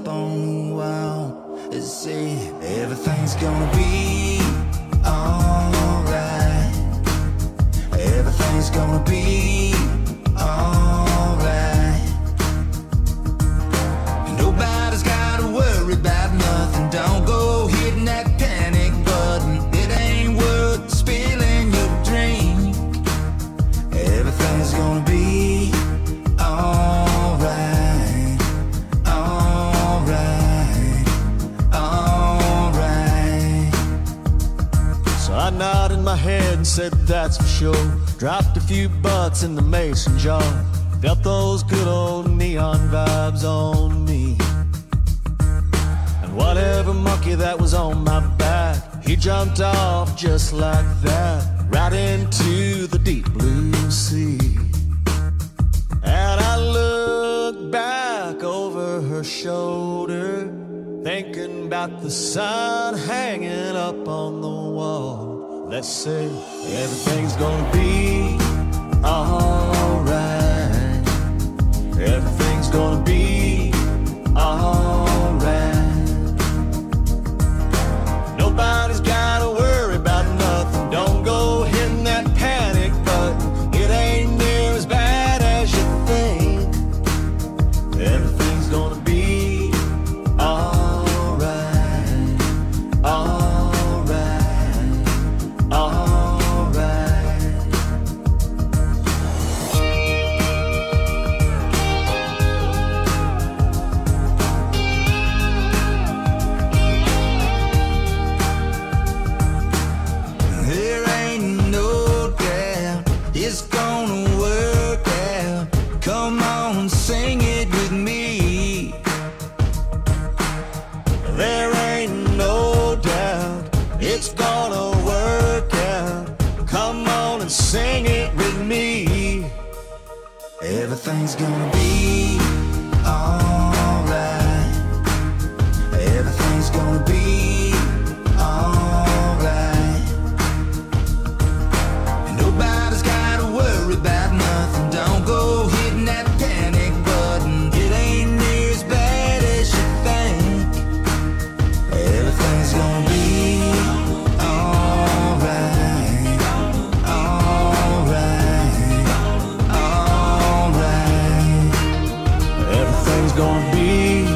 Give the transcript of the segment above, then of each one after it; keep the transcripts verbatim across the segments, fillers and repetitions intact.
up on the wall. They say everything's gonna be alright. Everything's gonna be alright. Nobody's gotta worry about nothing. Don't go hitting that panic button. It ain't worth spilling your drink. Everything's gonna be alright. Alright. Alright. So I nodded my head and said that's for sure. Dropped a few bucks in the mason jar. Felt those good old neon vibes on me. And whatever monkey that was on my back, he jumped off just like that, right into the deep blue sea. And I looked back over her shoulder, thinking about the sun hanging up on the wall. Let's say everything's gonna be alright. Everything's gonna be alright. Nobody's gotta worry about nothing. Don't go hitting that panic button. It ain't near as bad as you think. Everything's gonna be alright. Alright. Alright. There ain't no doubt it's gonna work out. Come on, sing it with me. There ain't no doubt it's gonna work out. Come on and sing it with me. Everything's gonna be alright. Everything's gonna be alright. And nobody's gotta worry about nothing. Don't go hitting that panic button. It ain't near as bad as you think. Everything's gonna be alright. Alright. Alright. Everything's gonna be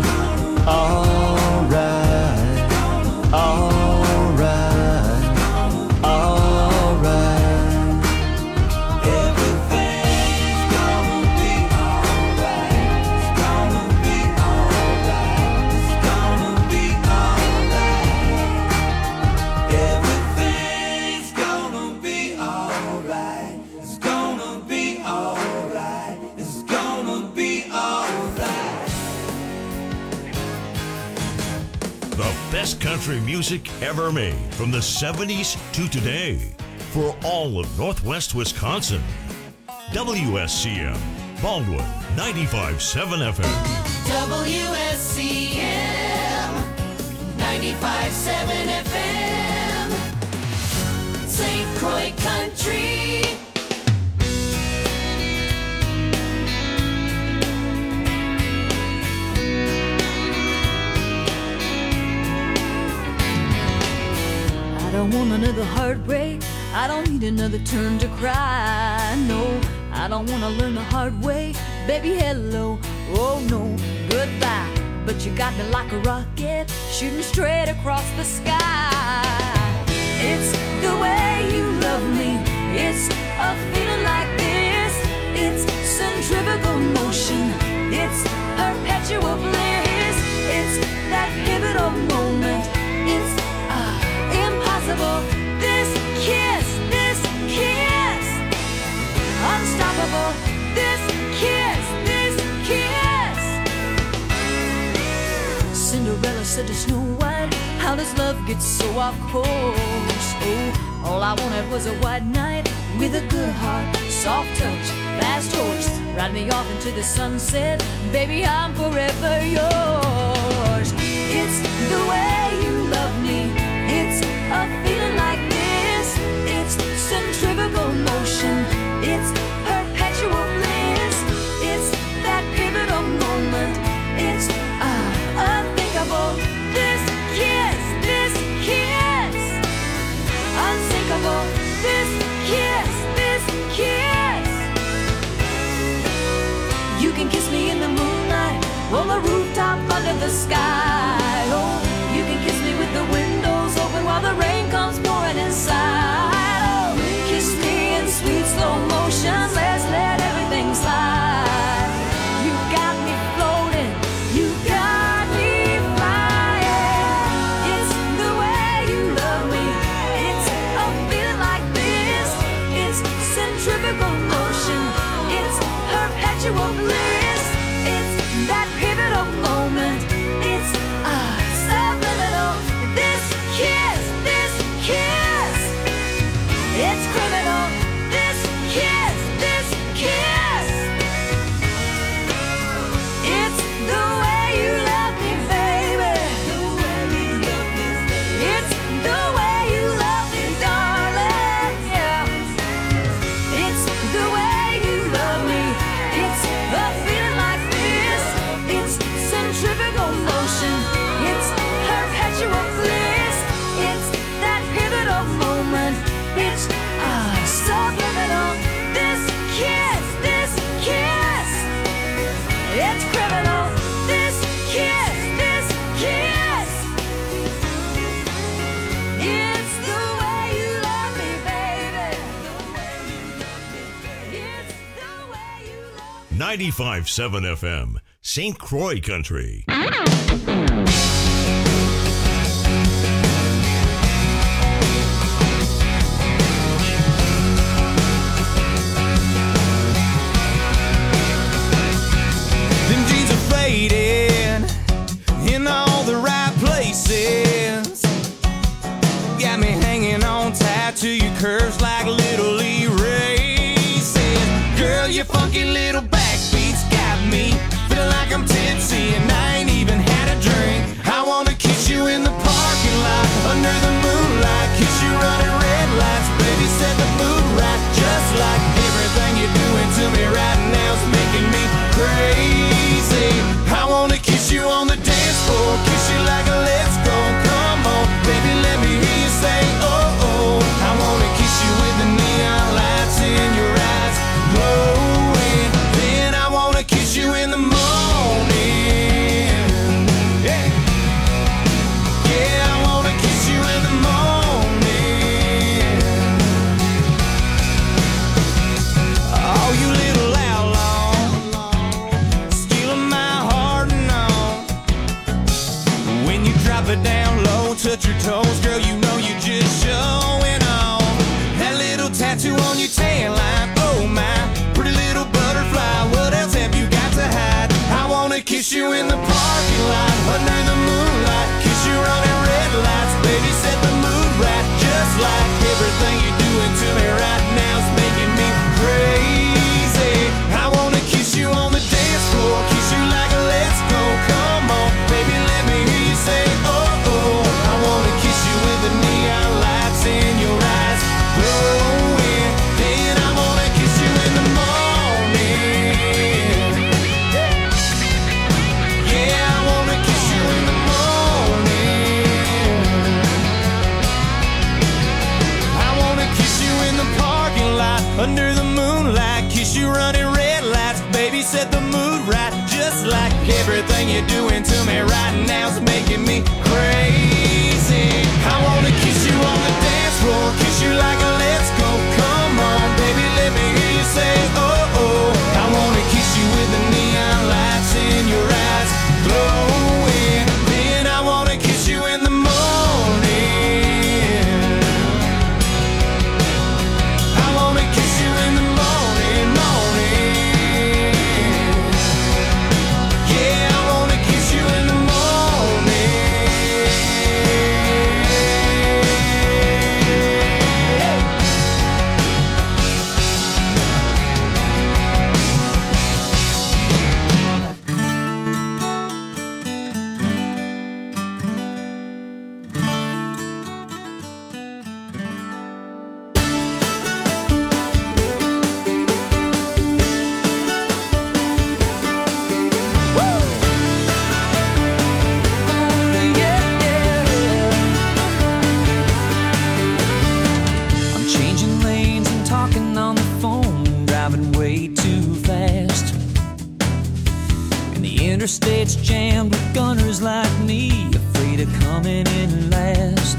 alright. Alright. Alright. Everything's gonna be alright. It's gonna be alright. It's gonna be alright. Everything's gonna be alright. It's gonna be alright. It's gonna be alright. The best country music ever made from the seventies to today for all of Northwest Wisconsin. W S C M, Baldwin, ninety-five point seven F M. W S C M ninety-five point seven F M, Saint Croix Country. I don't want another heartbreak. I don't need another turn to cry. No, I don't want to learn the hard way. Baby, hello. Oh, no, goodbye. But you got me like a rocket, shooting straight across the sky. It's the way you love me. It's a feeling like this. It's centrifugal motion. It's perpetual bliss. It's that pivotal moment. It's uh, impossible. This kiss, this kiss, unstoppable. This kiss, this kiss. Cinderella said to Snow White, how does love get so off course? Oh, all I wanted was a white knight with a good heart, soft touch, fast horse. Ride me off into the sunset, baby, I'm forever yours. It's the way you love me. It's a feeling like this. It's centrifugal motion. It's perpetual bliss. It's that pivotal moment. It's uh, can kiss me in the moonlight, on the rooftop under the sky. Oh, you can kiss me with the windows open while the rain comes pouring inside. Oh, kiss me in sweet slow motion, let's let everything slide. You got me floating, you got me flying. It's the way you love me, it's a feeling like this. It's centrifugal motion, it's perpetual bliss. It's that pivotal moment, it's ah, subliminal. This kiss, this kiss, it's criminal. This kiss, this kiss, it's the way you love me, baby. It's the way you love me, darling. Yeah. It's the way you love me. It's a feeling like this. It's centrifugal motion. It's perpetual bliss. It's that pivotal moment. It's ah, subliminal. This kiss, this kiss, it's criminal. This kiss, this kiss, it's the way you love me, baby. It's the way you love me. ninety-five point seven F M, Saint Croix Country. Them jeans are faded in all the right places. Got me hanging on tight to your curves like little erases. Girl, your funky little backbeats got me feeling like I'm tipsy and I ain't even had a drink. I wanna kiss you in the parking lot under the moonlight, kiss you running red lights, baby, set the mood right. Just like everything you're doing to me right now's making me crazy. I wanna kiss you on the dance floor, kiss you like a let's go. Come on, baby, let me hear you say oh oh. I wanna kiss you with the neon lights in your eyes glowing. Then I wanna kiss you in the morning. Yeah, yeah, I wanna kiss you in the morning. Oh, you little outlaw, stealing my heart and all. When you drop it down low, touch your toes, girl, you know you just showing off. That little tattoo on your tan line, oh my, pretty little butterfly, what else have you got to hide? I wanna kiss you in the parking lot, under the moonlight, kiss you running red lights, baby, set the mood right. Just like everything you're doing to me right now's making me crazy. I wanna kiss you on the dance floor, kiss you like a let's go. Come on, baby, let me hear you say oh oh. I wanna kiss you with the neon lights in your eyes glowing. Then I wanna kiss you in the morning. Yeah, I wanna kiss you in the morning. I wanna kiss you in the parking lot under the moonlight, kiss you running red lights, baby, set the mood right. Just like everything you're doing to me right now's making me crazy. I wanna kiss you on the dance floor, kiss you like a let's go. Come on, baby, let me hear you say oh oh. I wanna kiss you with the neon lights in your eyes glowing. Then I wanna kiss you in the morning. I wanna kiss you in the morning, morning. Yeah, I wanna kiss you in the morning. interstate's jammed with gunners like me, afraid of coming in last.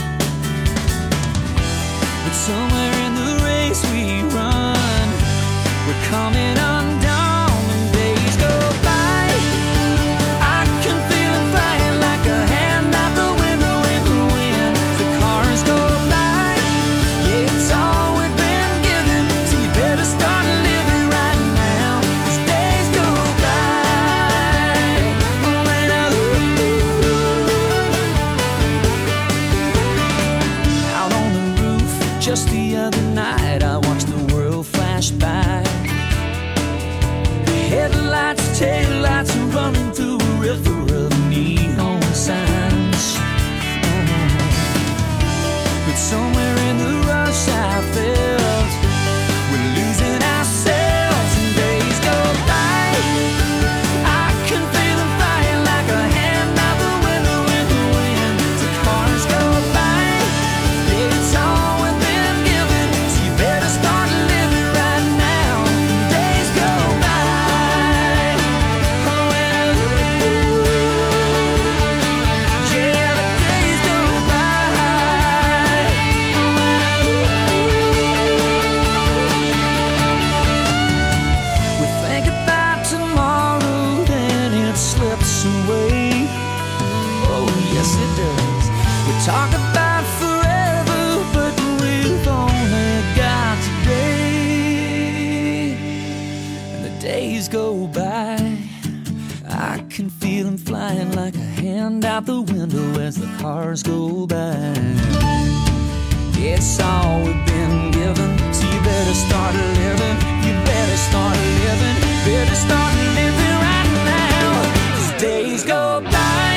But somewhere in the race we run, we're coming undone when days go by. I can feel it flying like a hand out the window in the wind. The cars go by, yeah, it's all we've been given, so you better start living right now, 'cause days go by. When I out on the roof just the other night, I watched the world flash by. Headlights, taillights are running through a river of neon signs. Oh. But somewhere in the rush I felt we're losing ourselves and days go by. I can feel them flying like a hand out the window in the wind. The cars go by, yeah, it's all we've been given, so you better start living right now. Days go by. Talk about forever, but we've only got today. And the days go by, I can feel them flying like a hand out the window as the cars go by. It's all we've been given, so you better start living. You better start living. Better start living right now, 'cause days go by.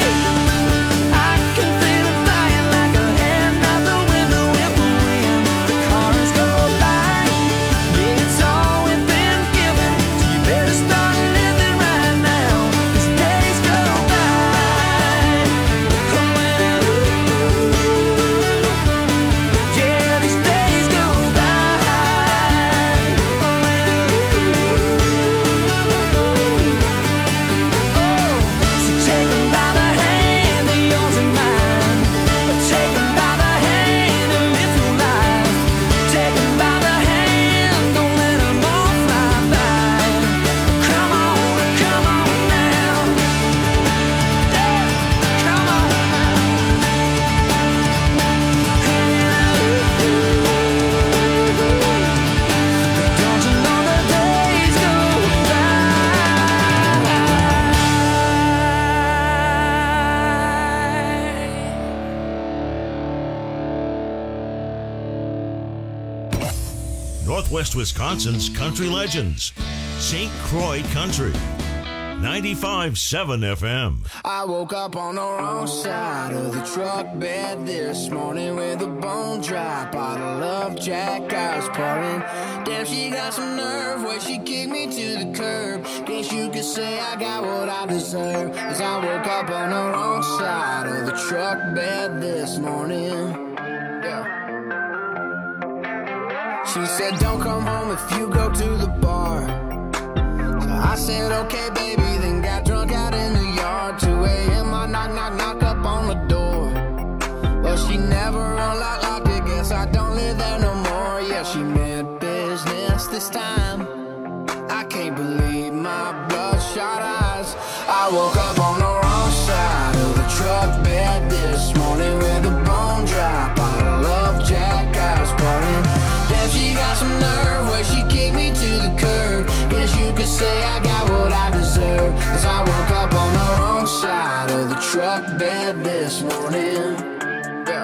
Northwest Wisconsin's country legends. Saint Croix Country. ninety-five point seven F M. I woke up on the wrong side of the truck bed this morning with a bone dry bottle of Jack I was pouring. Damn, she got some nerve where she kicked me to the curb. Guess you could say I got what I deserve, 'cause I woke up on the wrong side of the truck bed this morning. Yeah. She said, don't come home if you go to the bar. So I said, okay, baby, then got drunk out in the yard. two a.m. I knock, knock, knock up on the door. But she never unlocked, locked it. Guess I don't live there no more. Yeah, she meant business this time. I can't believe my bloodshot eyes. I woke up on the wrong side of the truck bed this morning with a bone dry bottle of Jack I was pouring. Damn, she got some nerve where she kicked me to the curb. Guess you could say I got what I deserve, 'cause I woke up on the wrong side of the truck bed this morning. Yeah.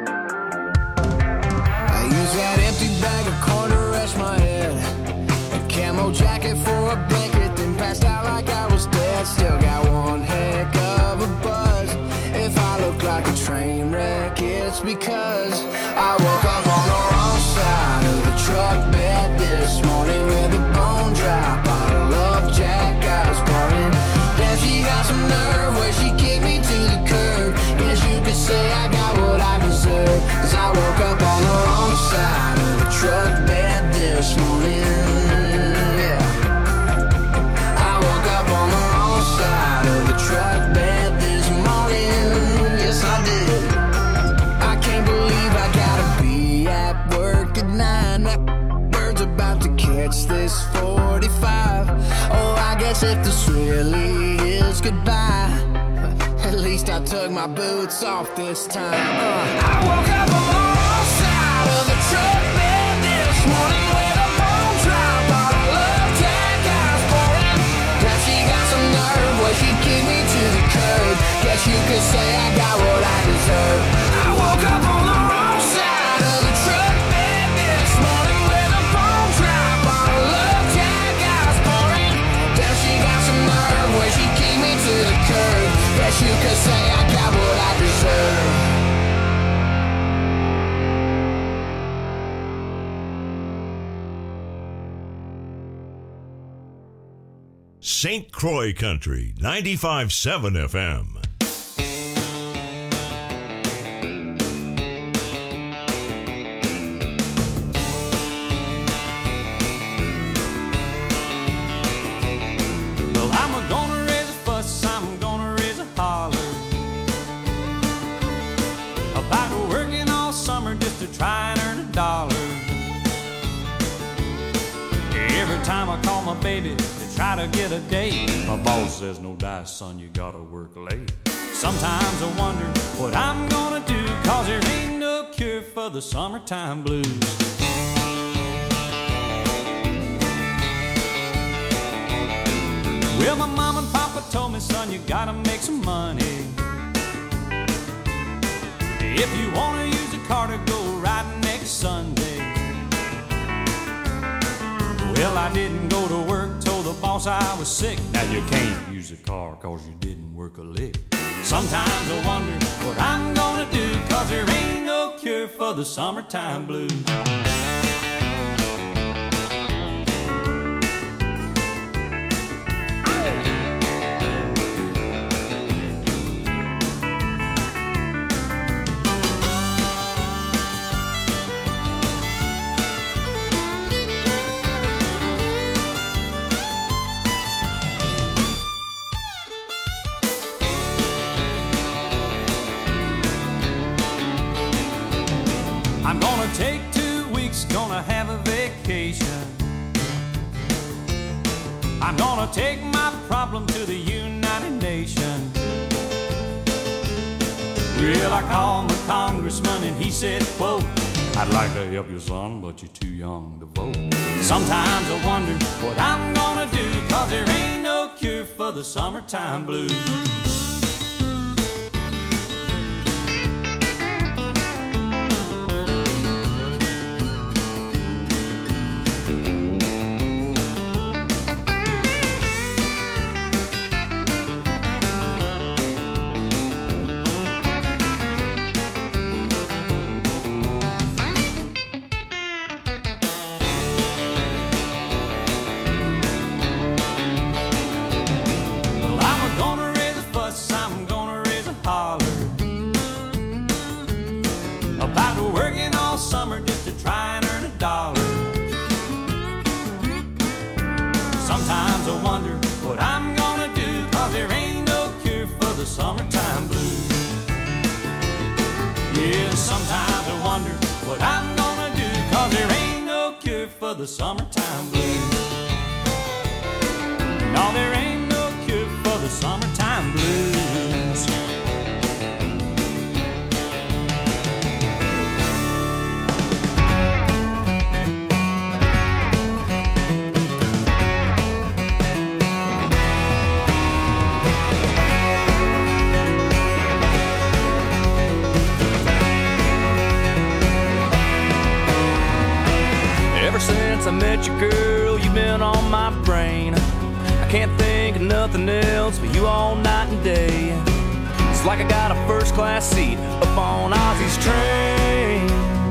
I used that empty bag of corn to rest my head, a camo jacket for a blanket, then passed out like I was dead. Still got one heck of a buzz. If I look like a train wreck, it's because I woke up on the wrong side of the truck bed this morning with a bone dry bottle of Jack I was pouring. Damn, she got some nerve where she kicked me to the curb. Guess you could say I got what I deserve, 'cause I woke up on the wrong side of the truck bed this morning. Yeah. I woke up on the wrong side. hits this forty-five. Oh, I guess if this really is goodbye, at least I took my boots off this time. uh. I woke up on the wrong side of the truck bed this morning with a bone drop on a love tag I was pouring. Now she got some nerve where she kicked me to the curb. Guess you could say I got what I deserve. I woke up on the wrong side of the truck bed this morning with a bone drop on a love tag I was pouring. Now she got some nerve where she kicked me to the curb. Guess you could say I got what I deserve. Saint Croix Country, ninety-five point seven F M. Well, I'm gonna raise a fuss, I'm gonna raise a holler about working all summer just to try and earn a dollar. Every time I call my baby to try to get a date, my boss says, no dice, son, you gotta work late. Sometimes I wonder what I'm gonna do, cause there ain't no cure for the summertime blues. Well, my mom and papa told me, son, you gotta make some money. If you wanna use a car to go riding next Sunday. Well, I didn't go to work, told the boss I was sick. Now you can't use a car cause you didn't work a lick. Sometimes I wonder what I'm gonna do, cause there ain't no cure for the summertime blues. I'm gonna take two weeks, gonna have a vacation. I'm gonna take my problem to the United Nations. Well, I called my congressman and he said, quote, I'd like to help you, son, but you're too young to vote. Sometimes I wonder what I'm gonna do, cause there ain't no cure for the summertime blues. Summertime blues. Yeah, sometimes I wonder what I'm gonna do, cause there ain't no cure for the summertime blues. No, there ain't no cure for the summertime blues. Since I met you, girl, you've been on my brain. I can't think of nothing else but you all night and day. It's like I got a first class seat up on Ozzy's train.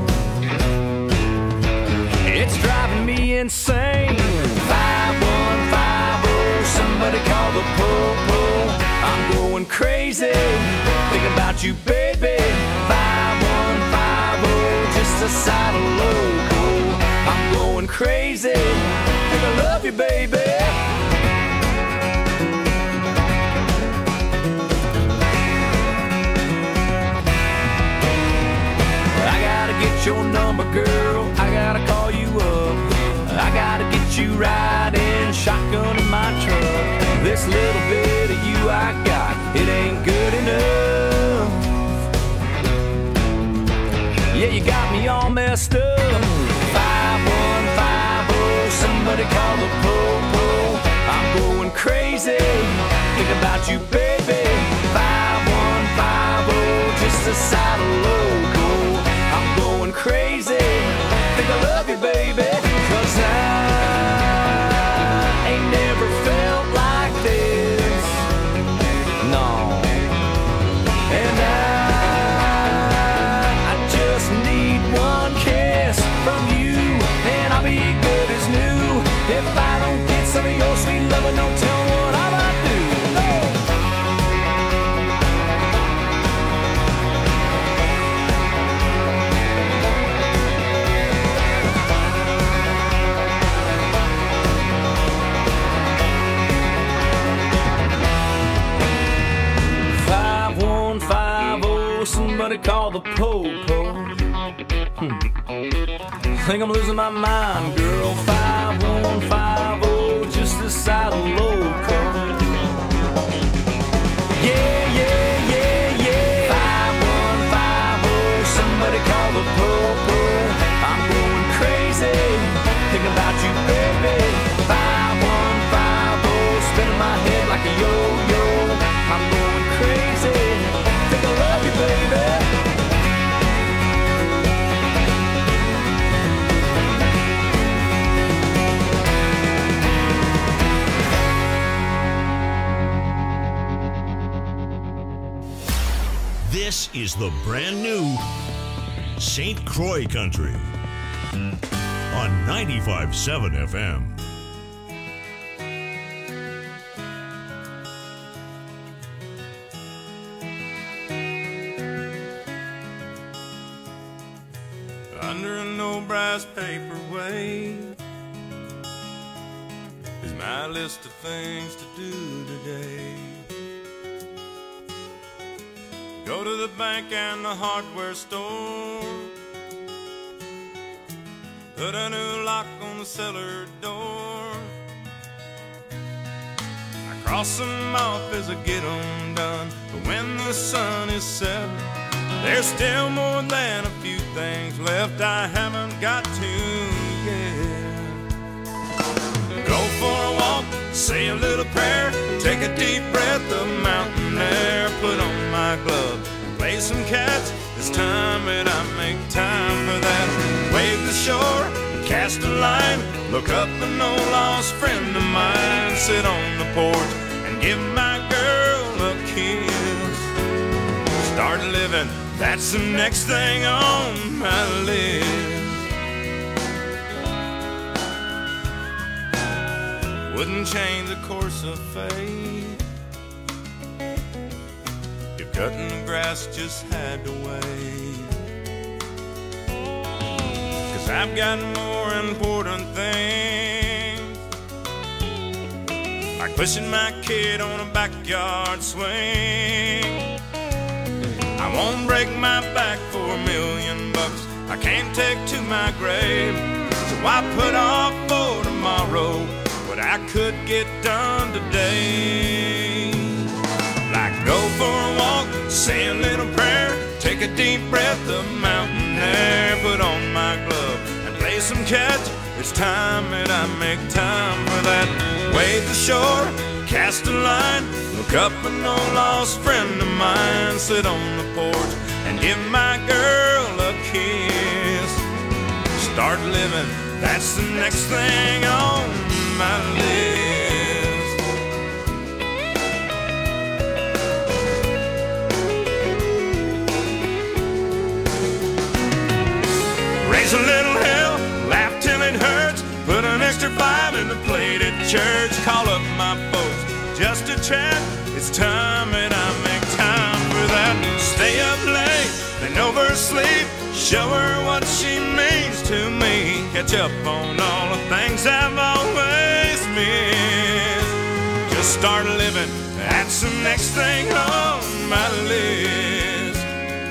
It's driving me insane. five one five oh, somebody call the po-po. I'm going crazy, thinking about you, baby. five one five oh, just a side of loco. I'm going crazy, think I love you, baby. I gotta get your number, girl, I gotta call you up. I gotta get This little bit of you I got, it ain't good enough. Yeah, you got me all messed up. Five one five oh, somebody call the po-po. I'm going crazy, think about you, baby. Five one five oh, just a saddle logo. I'm going crazy, think I love you, baby. Cause I ain't never felt like this, no. And I, I just need one kiss from you, and I'll be good as new. If I don't get some of your sweet loving, don't tell me what I'm about to do. No. five one five oh, somebody call the po-po. Hmm. Think I'm losing my mind, girl. Five one five oh, just a side of loco. Yeah, yeah, yeah, yeah. Five one five oh, somebody call the po-po. I'm going crazy, thinking about you, baby. Five one five oh, spinning my head like a yo-yo. I'm going crazy, think I love you, baby. This is the brand new Saint Croix Country on ninety-five point seven F M. Under an old brass paperweight is my list of things to do today. Go to the bank and the hardware store, put a new lock on the cellar door. I cross them off as I get them done, but when the sun is set, there's still more than a few things left I haven't got to yet. Go for a walk, say a little prayer, take a deep breath of mountain air, put on my glove, play some catch. It's time that I make time for that. Wave the shore, cast a line, look up an old lost friend of mine, sit on the porch and give my girl a kiss. Start living, that's the next thing on my list. Wouldn't change the course of fate if cutting the grass just had to wait. Cause I've got more important things, like pushing my kid on a backyard swing. I won't break my back for a million bucks, I can't take to my grave. So I put off for tomorrow what I could get done today. Like go for a walk, say a little prayer, take a deep breath of mountain air, put on my glove and play some catch. It's time that I make time for that. Wade the shore, cast a line, look up an old lost friend of mine, sit on the porch and give my girl a kiss. Start living, that's the next thing on my list. Raise a little hell, laugh till it hurts, put an extra five in the plate at church, call up my folks just to chat. It's time that I make time for that. Stay up late, then oversleep, show her what she means to me, catch up on all the things I've always missed. Just start living, that's the next thing on my list.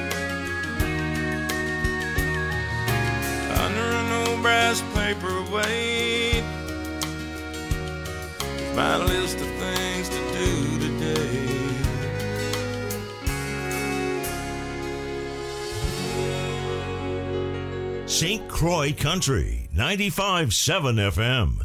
Under an old brass paperweight, my list of things to to today. Saint Croix Country, ninety-five point seven F M.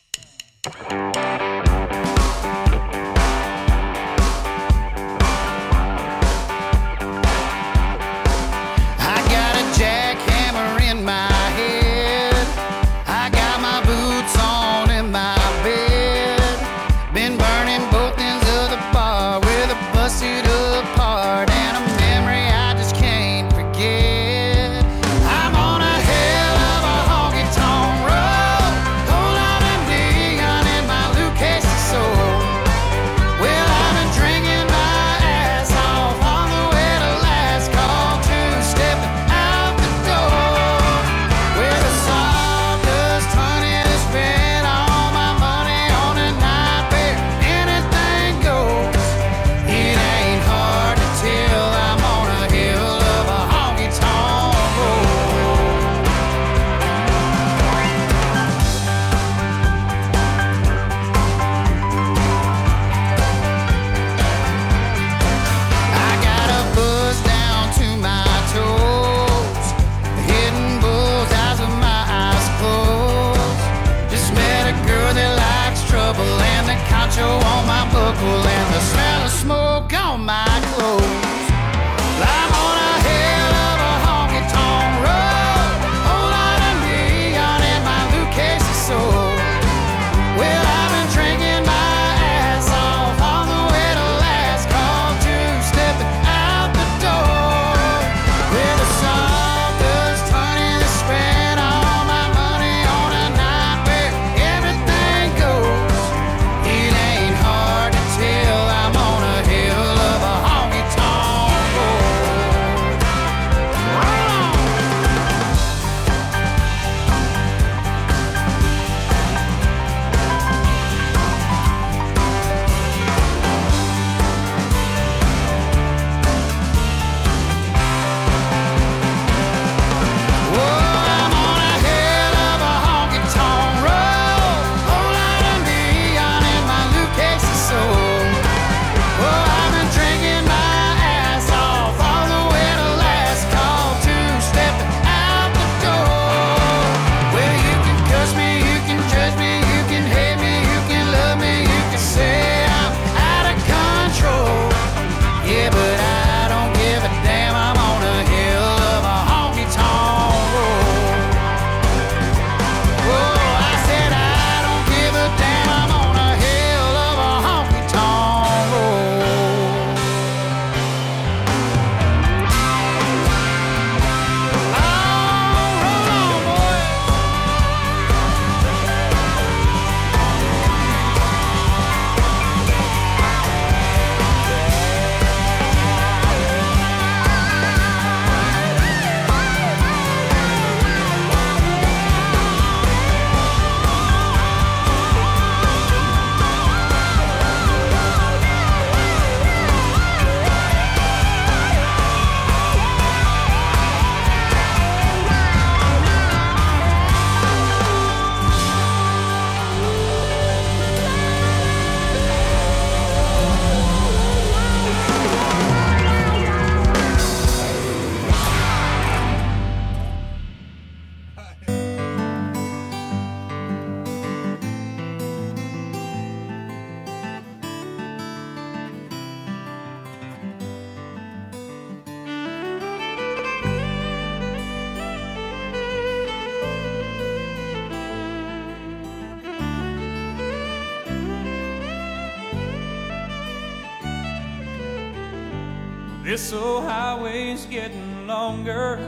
This old highway's getting longer.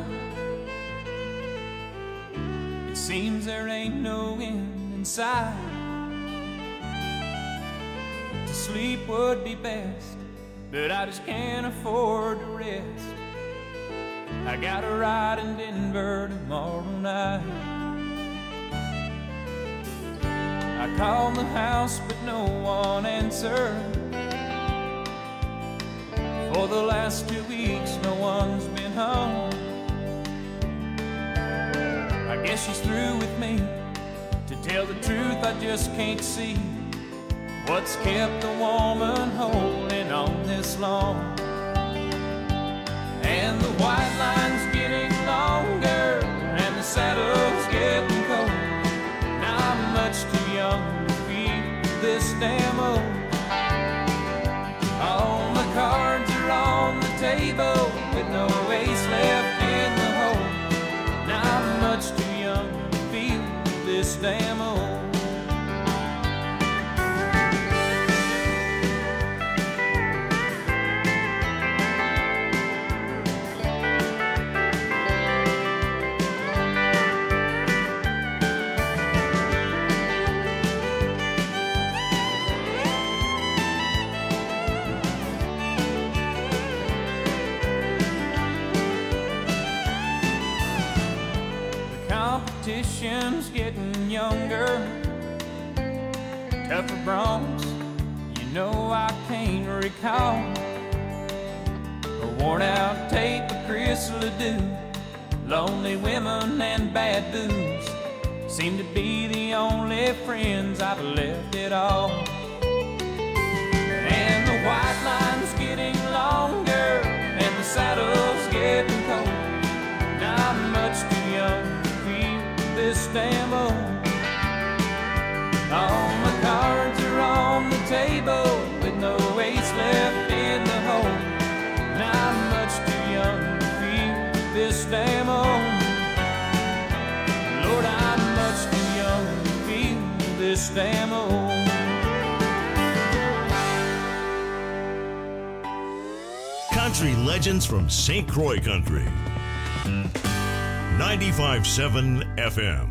It seems there ain't no end in sight. To sleep would be best, but I just can't afford to rest. I got a ride in Denver tomorrow night. I called the house, but no one answered. For the last two weeks, no one's been home. I guess she's through with me. To tell the truth, I just can't see What's kept the woman holding on this long? And the white line's getting longer, and the saddle's getting cold. Now I'm much too young to feel this damn old. All the cards are on the table with no ace left in the hole. Now I'm much too young to feel this damn old. Competition's getting younger, tougher bronze, you know I can't recall. A worn out tape of Chris Ledoux, lonely women and bad booze seem to be the only friends I've left at all. And the white line's getting longer, and the saddle's getting cold. Now I'm much too young this damn old. All my cards are on the table with no ace left in the hole. Now I'm much too young to feel this damn old. Lord, I'm much too young to feel this damn old. Country legends from Saint Croix Country. ninety-five point seven F M.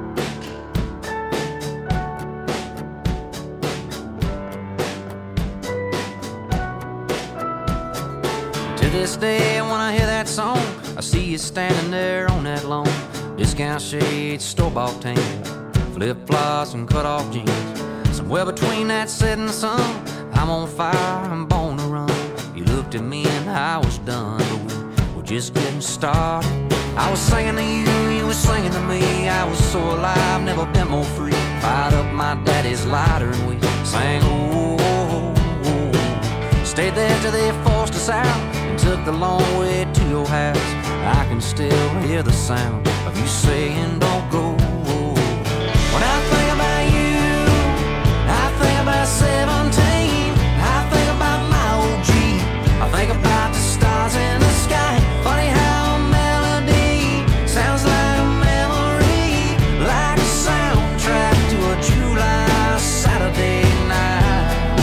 To this day, when I hear that song, I see you standing there on that lawn. Discount shades, store-bought tan, flip-flops and cut-off jeans. Somewhere between that setting sun, I'm on fire, I'm born to run. You looked at me and I was done, but we were just getting started. I was singing to you, you were singing to me. I was so alive, never been more free. Fired up my daddy's lighter and we sang, oh, oh, oh. Stayed there till they forced us out and took the long way to your house. I can still hear the sound of you saying, don't go. When I think about you, I think about seventeen. I think about my old G. I think about the stars in the sky. Funny how sounds like a memory, like a soundtrack to a July Saturday night.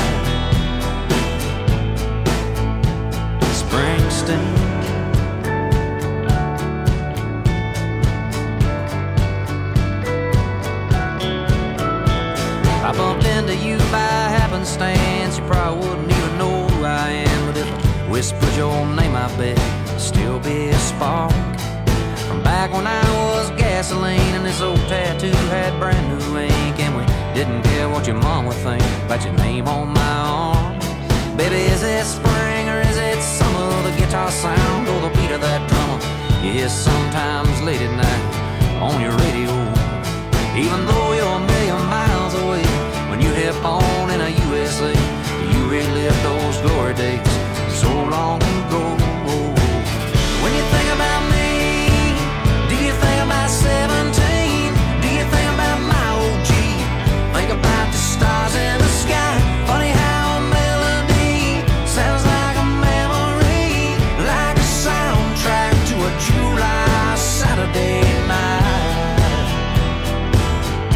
Springsteen. I bumped into you by happenstance. You probably wouldn't even know who I am, but if I whispered your name, I bet it'd still be a spark. Back when I was gasoline and this old tattoo had brand new ink, and we didn't care what your mom would think about your name on my arm. Baby, is it spring or is it summer? The guitar sound or the beat of that drummer you hear sometimes late at night on your radio. Even though you're a million miles away, when you hit on in a U S A, you relive those glory days so long ago. When you think about me, do you think about seventeen? Do you think about my old G? Think about the stars in the sky. Funny how a melody sounds like a memory, like a soundtrack to a July Saturday night.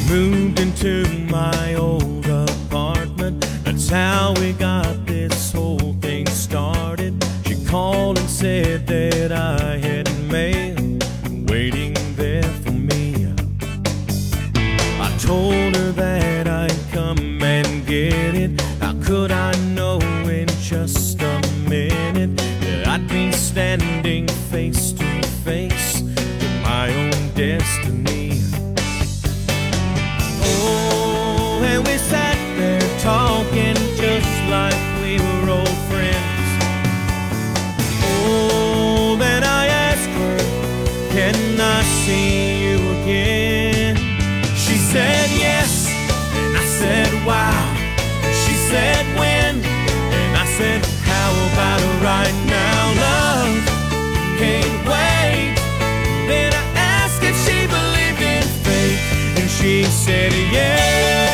moved into my old apartment. That's how we got this whole thing started. She called and said that I had mail waiting there for me. I told her that I'd come and get it. How could I know in just a minute that I'd be standing face to face with my own destiny? Oh, and we sat there talking just like we were old friends. Oh, then I asked her, can I see you again? She said yes, and I said wow. She said when, and I said how about right now? Love can't wait. Then I asked if she believed in fate, and she said yes.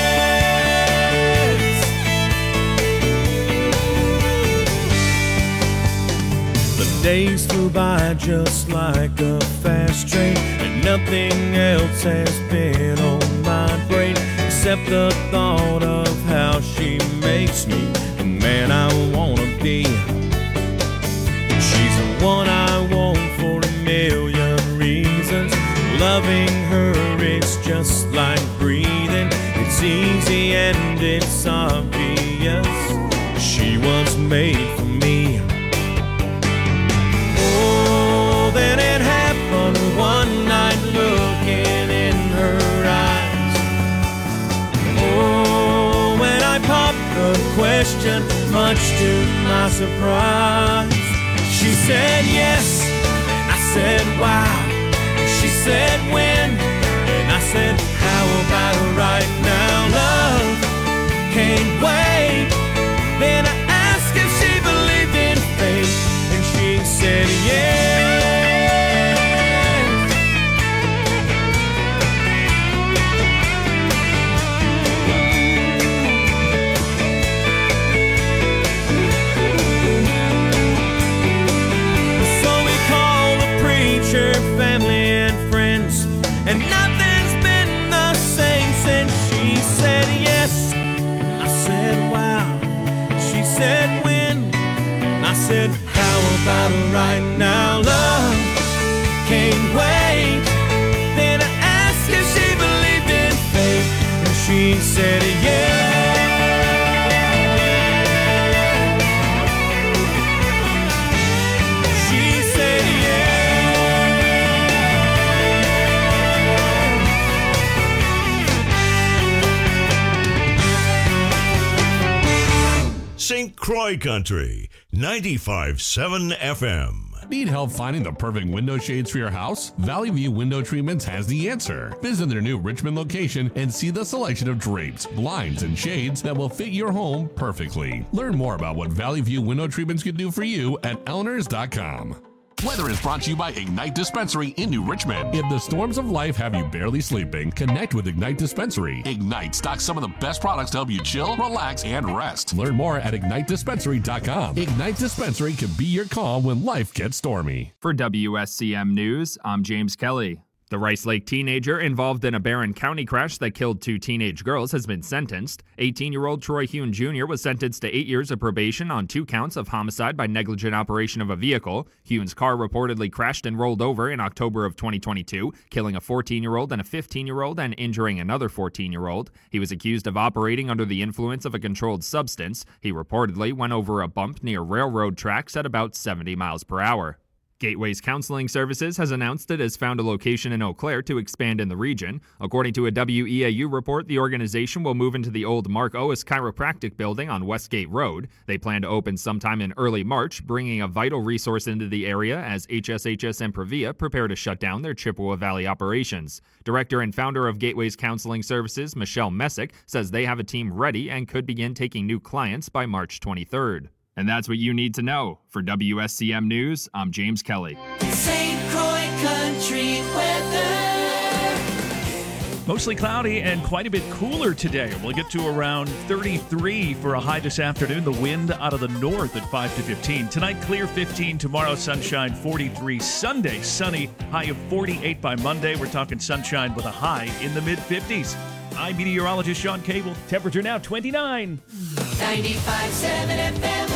The days flew by just like a fast train, and nothing else has been on my brain except the thought of how she makes me the man I wanna be. She's the one I want for a million reasons. Loving her is just like breathing. It's easy and it's obvious. She was made for me. Oh, then it happened one night looking in her eyes. Oh, when I popped the question, much to my surprise, she said yes, and I said wow. She said when, and I said how about right now? Love can't wait. Then I asked if she believed in fate, and she said yes. Family and friends, and nothing's been the same since she said yes. I said wow. She said when. I said how about right now? Love can't wait. Then I asked if she believed in fate, and she said yes. Saint Croix Country, ninety-five point seven F M. Need help finding the perfect window shades for your house? Valley View Window Treatments has the answer. Visit their new Richmond location and see the selection of drapes, blinds, and shades that will fit your home perfectly. Learn more about what Valley View Window Treatments can do for you at Elinors dot com. Weather is brought to you by Ignite Dispensary in New Richmond. If the storms of life have you barely sleeping, connect with Ignite Dispensary. Ignite stocks some of the best products to help you chill, relax, and rest. Learn more at Ignite Dispensary dot com. Ignite Dispensary can be your calm when life gets stormy. For W S C M News, I'm James Kelly. The Rice Lake teenager involved in a Barron County crash that killed two teenage girls has been sentenced. eighteen-year-old Troy Hune Junior was sentenced to eight years of probation on two counts of homicide by negligent operation of a vehicle. Hune's car reportedly crashed and rolled over in October of twenty twenty-two, killing a fourteen-year-old and a fifteen-year-old and injuring another fourteen-year-old. He was accused of operating under the influence of a controlled substance. He reportedly went over a bump near railroad tracks at about seventy miles per hour. Gateway's Counseling Services has announced it has found a location in Eau Claire to expand in the region. According to a W E A U report, the organization will move into the old Mark Ois Chiropractic building on Westgate Road. They plan to open sometime in early March, bringing a vital resource into the area as H S H S and Previa prepare to shut down their Chippewa Valley operations. Director and founder of Gateway's Counseling Services, Michelle Messick, says they have a team ready and could begin taking new clients by March twenty-third. And that's what you need to know. For W S C M News, I'm James Kelly. Saint Croix Country weather. Mostly cloudy and quite a bit cooler today. We'll get to around thirty-three for a high this afternoon. The wind out of the north at five to fifteen. Tonight, clear fifteen. Tomorrow, sunshine forty-three. Sunday, sunny. High of forty-eight by Monday. We're talking sunshine with a high in the mid-fifties. I'm meteorologist Sean Cable. Temperature now twenty-nine. ninety-five point seven F M.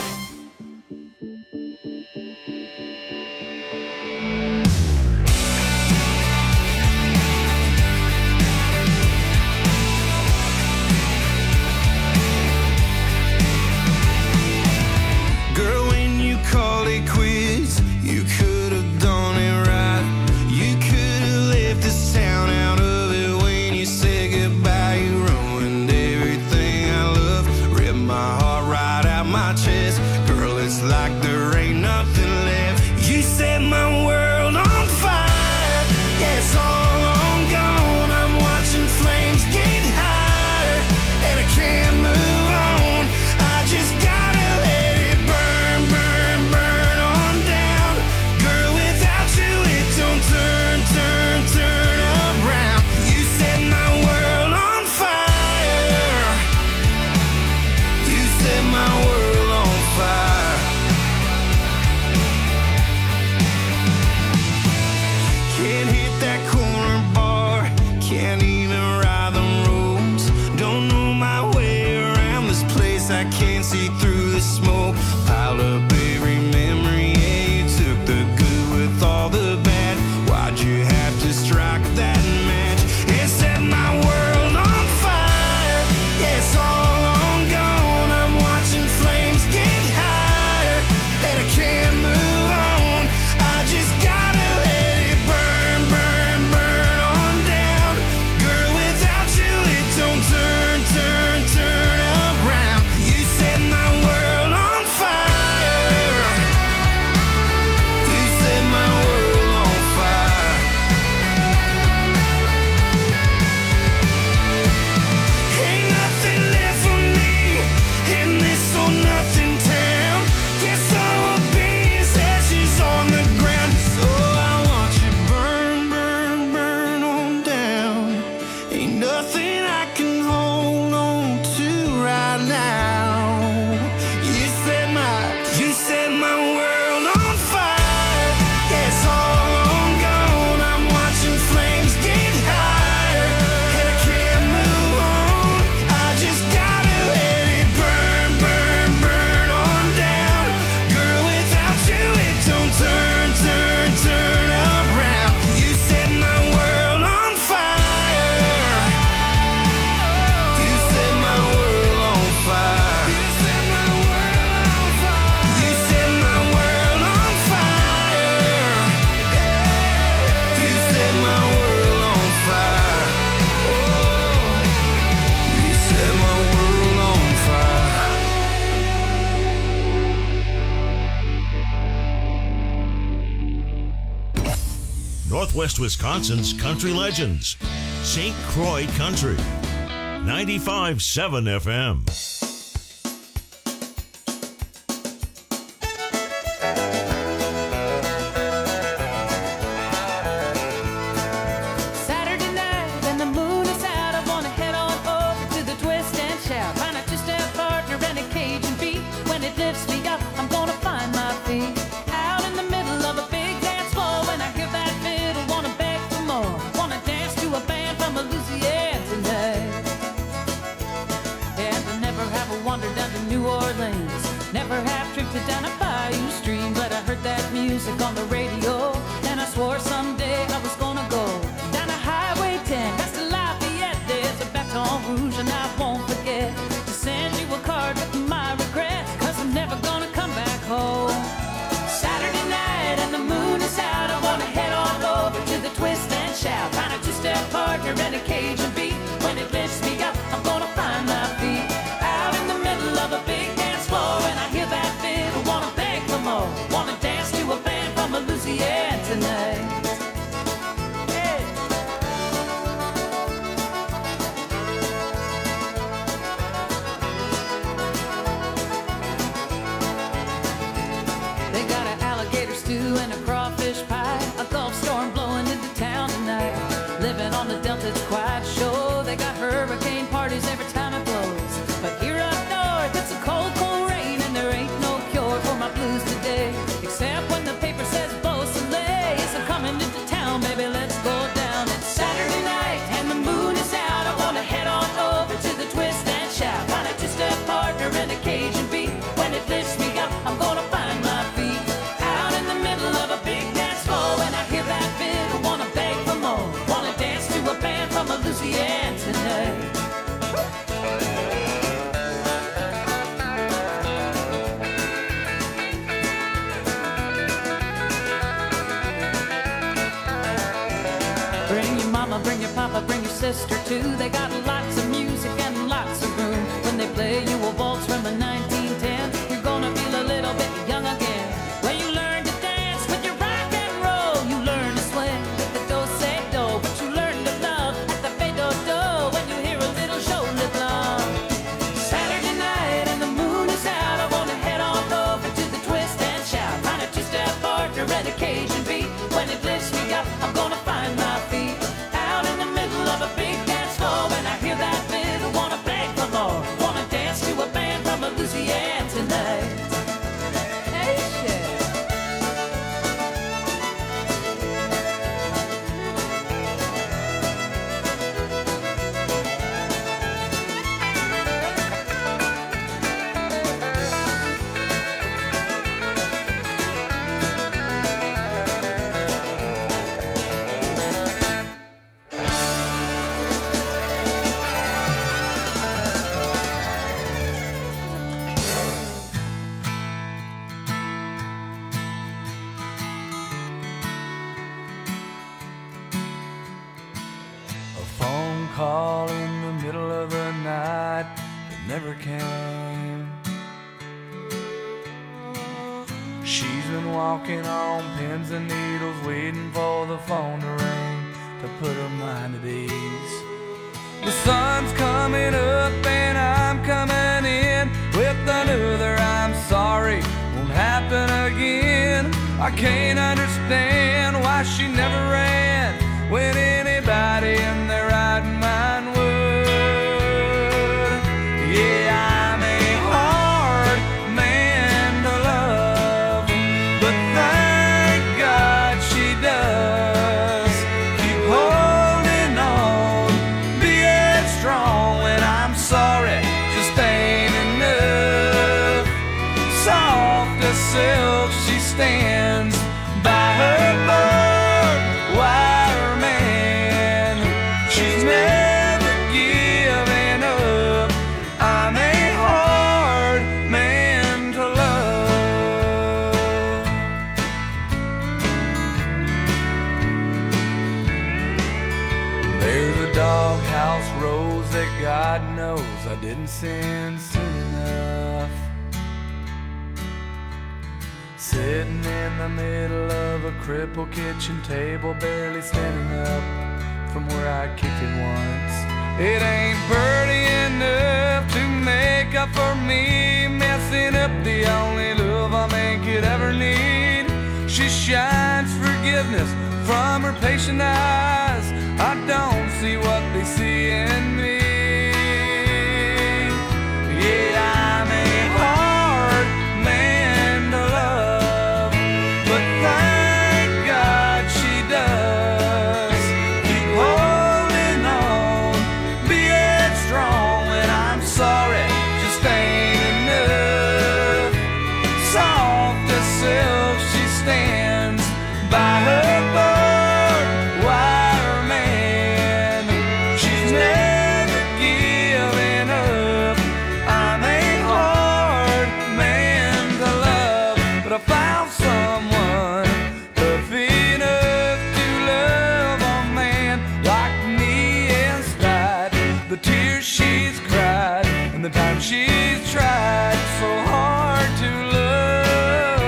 Girl, when you called it quits, you could have done it right. You could have left this town out of it when you said goodbye. You ruined everything I love, ripped my heart right out my chest. Girl, it's like there ain't nothing left. You set my world on fire. Yeah, it's all on gone. I'm watching flames get higher, and I can't move on. I just gotta let it burn, burn, burn on down. Girl, without you it don't turn, turn, turn around. You set my world on fire. You set my world on fire. Can't hit that corner bar, can't even ride the roads. Don't know my way around this place, I can't see through the smoke. Piled up every memory, yeah, you took the good with all the bad. Why'd you have to strike that match? It set my world on fire. Yeah, it's all on gone. I'm watching flames get higher, and I can't move on. I just gotta let it burn, burn, burn on down. Girl, without you it don't turn, turn, turn around. You set my world on fire. You set my world on fire. Ain't nothing left for me in this or nothing town. Guess I will be as ashes on the ground. So I want you burn, burn, burn on down. Ain't nothing I can hold on to right now. You set my, you set my world on fire. Yeah, it's all on gone. I'm watching flames get higher, and I can't move on. I just gotta let it burn, burn, burn on down. Girl, without you it don't turn, turn, turn around. You set my world on fire. You set my world on fire. You set my world on fire. You set my world on fire. You set my world on fire. Oh, you set my world on fire. Northwest Wisconsin's country legends. Saint Croix Country. ninety-five point seven F M. Saturday night and the moon is out. I wanna head on over to the twist and shout. Find a two-step partner and a Cajun beat. When it lifts me up, I'm gonna find my feet. Out in the middle of a big dance floor. When I hear that fiddle, wanna beg for more. Wanna dance to a band from Louisiana tonight. And I never sister too. They got lots of music and lots of room. When they play you a waltz from a nineteen ten, you're gonna feel a little bit young again. Well, you learn to dance with your rock and roll. You learn to swing with the do-say-do, but you learn to love at the fade-do-do when you hear a little shoulder blow. Saturday night and the moon is out, I wanna head on over to the twist and shout. Find a two-step partner at occasion beat. When it lifts me up, I'm gonna find my feet out in the middle of a big dance floor. When I hear that fiddle, wanna beg for more. Wanna dance to a band from Louisiana tonight. Hey, shit. A phone call in the middle of the night that never came. She's been walking on pins and needles, waiting for the phone to ring to put her mind at ease. The sun's coming up and I'm coming in with another I'm sorry won't happen again. I can't understand why she never ran when anybody in their right mind would. Yeah, I'm a hard man to love, but thank God she does keep holding on, being strong when I'm sorry just ain't enough. Soft as silk she stands by her barbed wire man. She's never given up. I'm a hard man to love. There's a doghouse rose that God knows I didn't send soon enough, sitting in the middle of a crippled kitchen table, barely standing up from where I kicked it once. It ain't pretty enough to make up for me messing up the only love a man could ever need. She shines forgiveness from her patient eyes. I don't see what they see in me. Yeah, I'm a hard man to love, but thank God she does keep holding on, being strong when I'm sorry just ain't enough. Soft as silk she stands by her barbed wire man. She's never given up. I'm a hard man to love, but I found someone tough enough to love a man like me in spite the tears she's cried and the time she's tried so hard to love.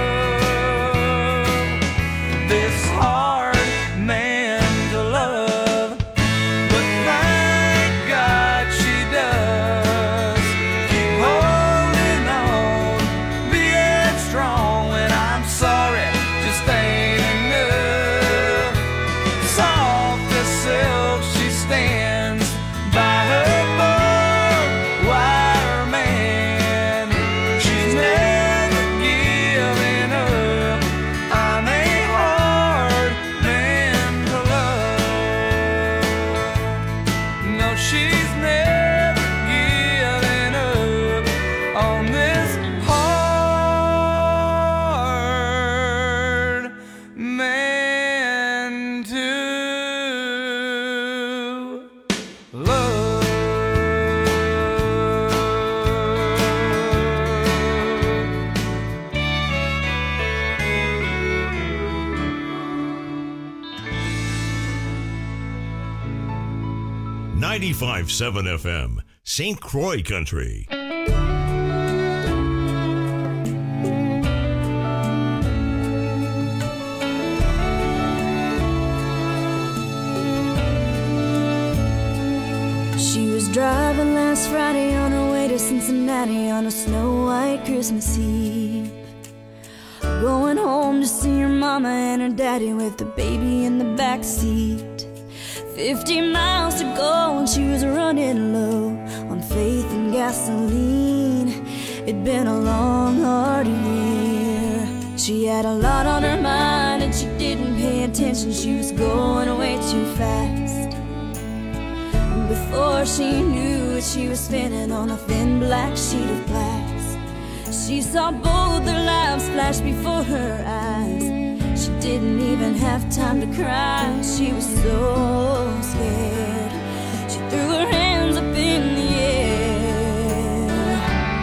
This hard man to love, but thank God she does keep holding on, being strong when I'm sorry just ain't enough. Soft as silk she stands by her barbed wire man. She's never given up. I'm a hard man to love. No, she's never given up on this hard man to ninety-five point seven F M, Saint Croix Country. She was driving last Friday on her way to Cincinnati on a snow-white Christmas Eve, going home to see her mama and her daddy with the baby in the back seat. Fifty miles to go and she was running low on faith and gasoline. It'd been a long, hard year. She had a lot on her mind and she didn't pay attention. She was going way too fast. And before she knew it, she was spinning on a thin black sheet of glass. She saw both their lives flash before her eyes. She didn't even have time to cry. She was so scared. She threw her hands up in the air.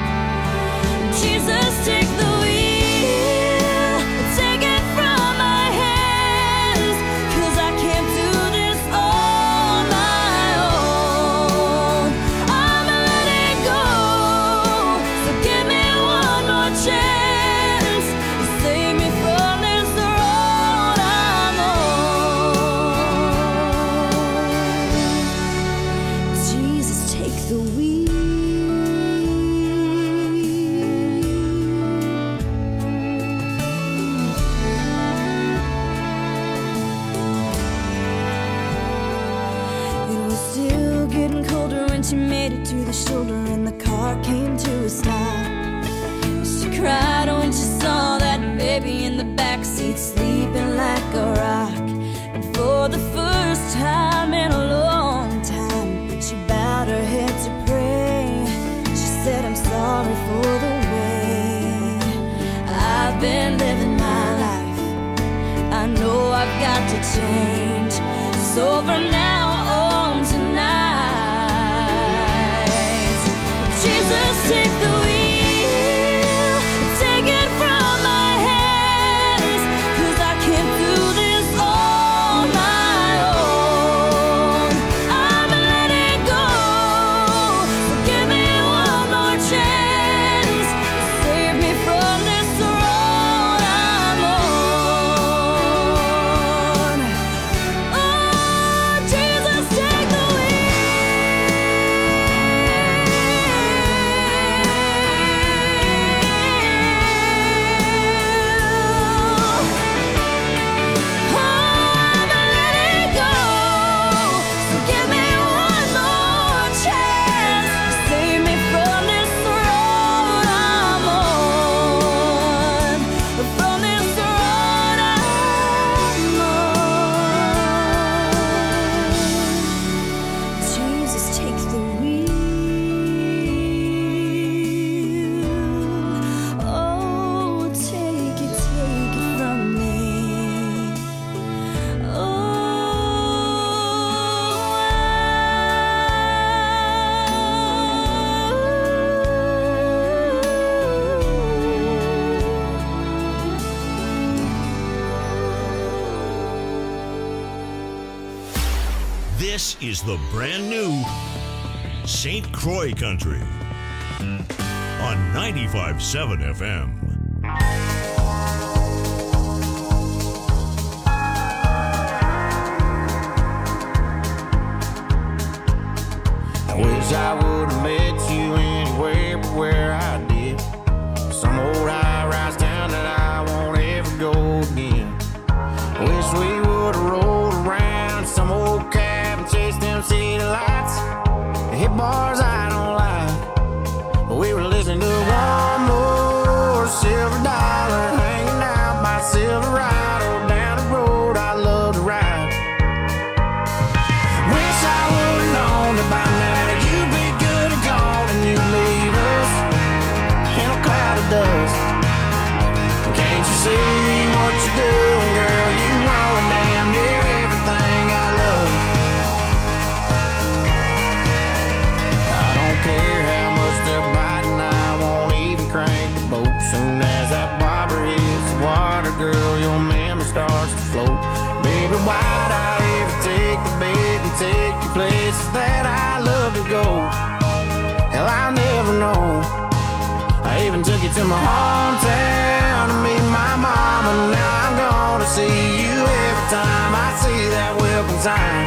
Jesus, take the wheel, take it from my hands, 'cause I can't do this on my own. I'm letting go, so give me one more chance to save me from this road I'm on. Jesus, take the wheel. It was still getting colder when she made it to the shoulder and the car came to a stop. She cried when she saw that baby in the backseat sleeping like a rock. And for the first time in a long time, she bowed her head to pray. She said, I'm sorry for the way I've been living my life. I know I've got to change. So from now on tonight, Jesus, take the wheel, take it from my hands, 'cause I can't do this on my own. I'm letting go, so give me one more chance to save me from this road I'm on. Oh, Jesus, take the This is the brand new Saint Croix Country on ninety-five point seven F M. I wish I would have met you anywhere but where I did. Some old high-rise town that I won't ever go again. Wish we would have rolled around some old cab and chased them city lights. Hit bars I don't like, but we were listening to one more Silver Dollar, hanging out by Silverado down the road I love to ride. Wish I would have known that by now that you'd be good and gone and you'd leave us in a cloud of dust. Can't you see what you're doing, girl? You know damn near everything I love. I don't care how much they're biting, I won't even crank the boat. Soon as that bobber hits the water, girl, your memory starts to float. Baby, why'd I ever take the bait and take you places that I you to my hometown to meet my mama. Now I'm gonna see you every time I see that welcome sign.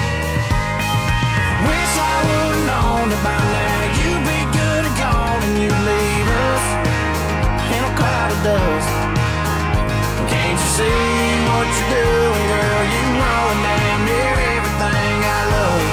Wish I would've known that by now you'd be good and gone and you'd leave us in a cloud of dust. Can't you see what you're doing, girl? You ruin damn near everything I love.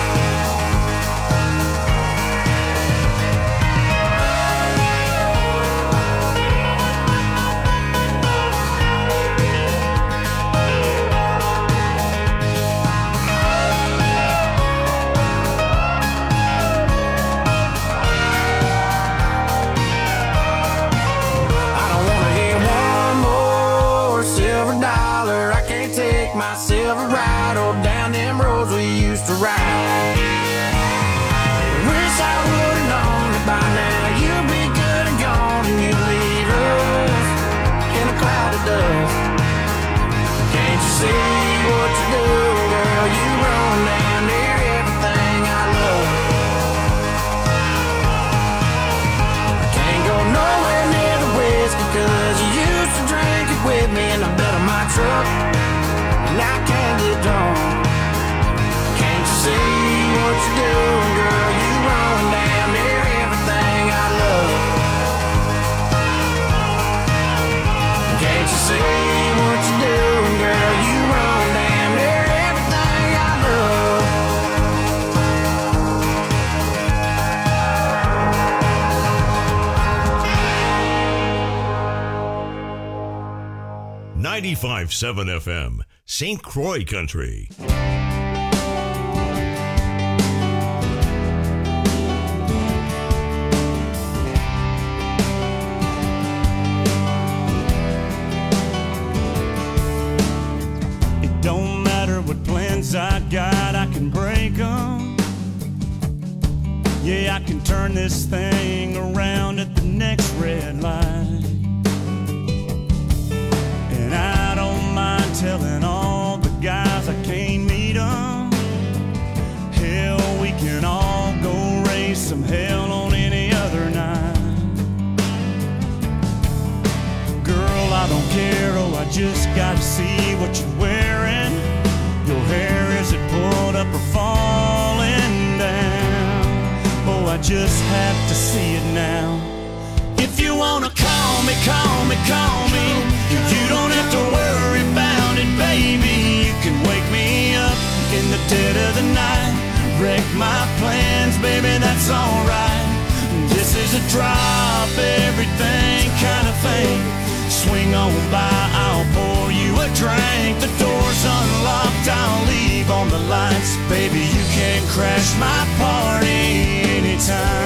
Myself a ride all down them roads we used to ride. Wish I would've known that by now you'd be good and gone and you'd leave us in a cloud of dust. Can't you see what you're doing, girl? You run down near everything I love. I can't go nowhere near the whiskey cause you used to drink it with me in the bed of my truck. And I can't get drunk. Can't you see what you're doing, girl? You run down near everything I love. Can't you see what you're doing, girl? You run down near everything I love. ninety-five point seven F M, Saint Croix Country. It don't matter what plans I got, I can break them. Yeah, I can turn this thing around at the next red light. And I don't mind telling all the guys I can't meet them. Hell, we can all go raise some hell on any other night. Girl, I don't care, oh, I just gotta see what you're wearing. Your hair, is it pulled up or falling down? Oh, I just have to see it now. If you wanna call me, call me, call me. You don't have to worry about it, baby. You can wake me up in the dead of the night. Wreck my plans, baby, that's alright. This is a drop everything kind of thing. Swing on by, I'll pour you a drink. The door's unlocked, I'll leave on the lights. Baby, you can crash my party anytime.